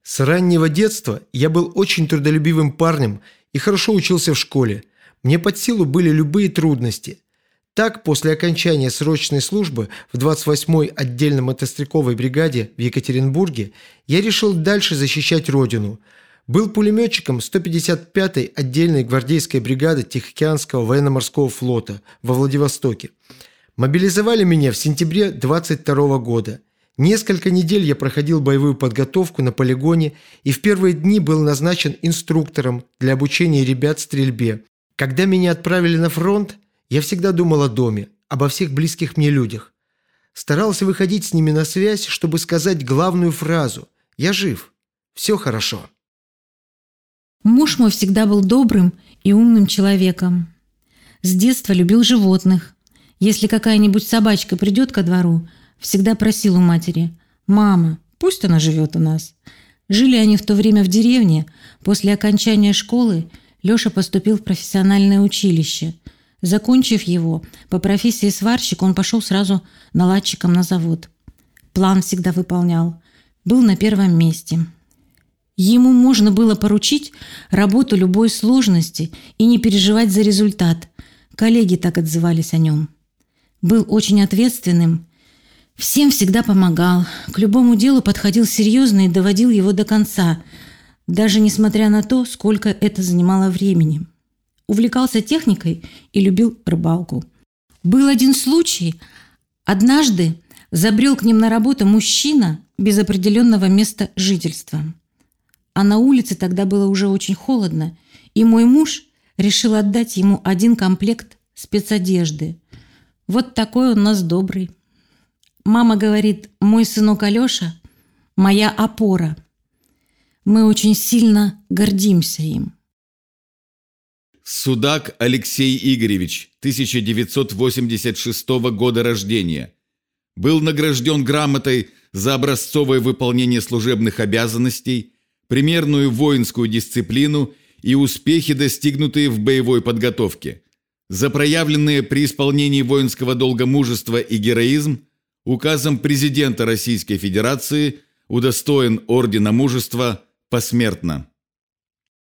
С раннего детства я был очень трудолюбивым парнем и хорошо учился в школе. Мне под силу были любые трудности. Так, после окончания срочной службы в 28-й отдельно мотострелковой бригаде в Екатеринбурге я решил дальше защищать родину. Был пулеметчиком 155-й отдельной гвардейской бригады Тихоокеанского военно-морского флота во Владивостоке. Мобилизовали меня в сентябре 22 года. Несколько недель я проходил боевую подготовку на полигоне и в первые дни был назначен инструктором для обучения ребят стрельбе. Когда меня отправили на фронт, я всегда думал о доме, обо всех близких мне людях. Старался выходить с ними на связь, чтобы сказать главную фразу: «Я жив, все хорошо». Муж мой всегда был добрым и умным человеком. С детства любил животных. Если какая-нибудь собачка придет ко двору, всегда просил у матери: «Мама, пусть она живет у нас». Жили они в то время в деревне. После окончания школы Леша поступил в профессиональное училище. Закончив его, по профессии сварщик, он пошел сразу наладчиком на завод. План всегда выполнял. Был на первом месте. Ему можно было поручить работу любой сложности и не переживать за результат. Коллеги так отзывались о нем. Был очень ответственным. Всем всегда помогал. К любому делу подходил серьезно и доводил его до конца, даже несмотря на то, сколько это занимало времени. Увлекался техникой и любил рыбалку. Был один случай. Однажды забрел к ним на работу мужчина без определенного места жительства. А на улице тогда было уже очень холодно, и мой муж решил отдать ему один комплект спецодежды. Вот такой он у нас добрый. Мама говорит: «Мой сынок Алеша – моя опора». Мы очень сильно гордимся им. Судак Алексей Игоревич, 1986 года рождения. Был награжден грамотой за образцовое выполнение служебных обязанностей, примерную воинскую дисциплину и успехи, достигнутые в боевой подготовке. За проявленные при исполнении воинского долга мужество и героизм указом президента Российской Федерации удостоен Ордена Мужества посмертно.